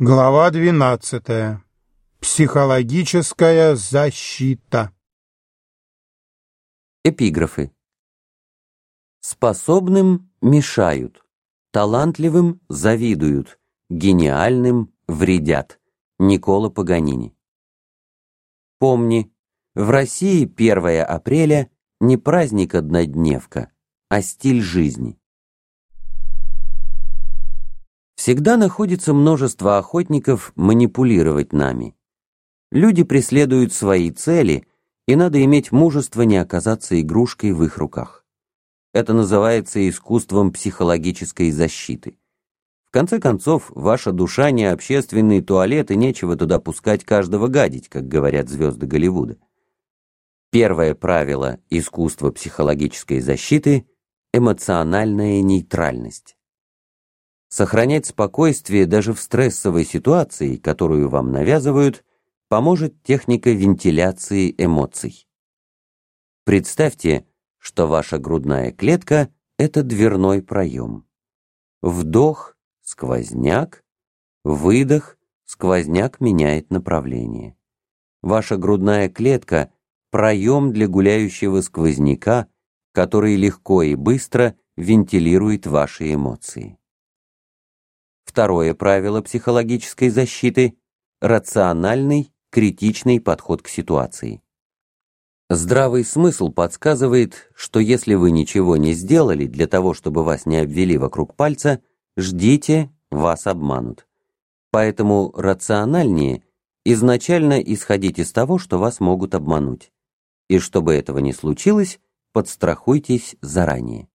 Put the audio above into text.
Глава 12. Психологическая защита. Эпиграфы. Способным мешают, талантливым завидуют, гениальным вредят. Никколо Паганини. Помни, в России 1 апреля не праздник-однодневка, а стиль жизни. Всегда находится множество охотников манипулировать нами. Люди преследуют свои цели, и надо иметь мужество не оказаться игрушкой в их руках. Это называется искусством психологической защиты. В конце концов, ваша душа не общественный туалет, и нечего туда пускать каждого гадить, как говорят звезды Голливуда. Первое правило искусства психологической защиты – эмоциональная нейтральность. Сохранять спокойствие даже в стрессовой ситуации, которую вам навязывают, поможет техника вентиляции эмоций. Представьте, что ваша грудная клетка – это дверной проем. Вдох – сквозняк, выдох – сквозняк меняет направление. Ваша грудная клетка – проем для гуляющего сквозняка, который легко и быстро вентилирует ваши эмоции. Второе правило психологической защиты – рациональный, критичный подход к ситуации. Здравый смысл подсказывает, что если вы ничего не сделали для того, чтобы вас не обвели вокруг пальца, ждите, вас обманут. Поэтому рациональнее изначально исходить из того, что вас могут обмануть. И чтобы этого не случилось, подстрахуйтесь заранее.